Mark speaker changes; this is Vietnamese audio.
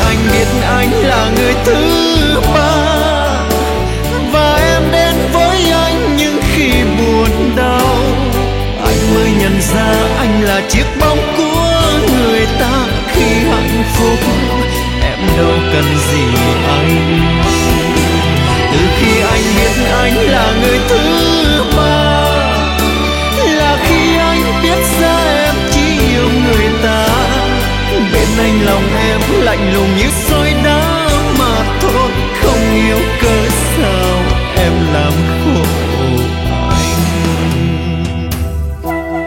Speaker 1: anh biết anh là người thứ ba, và em đến với anh những khi buồn đau, anh mới nhận ra anh là chiếc bóng của người ta. Khi hạnh phúc em đâu cần gì anh. Từ khi anh biết anh là người thứ ba, là khi anh biết ra em chỉ yêu người ta. Bên anh lòng em lạnh lùng như gió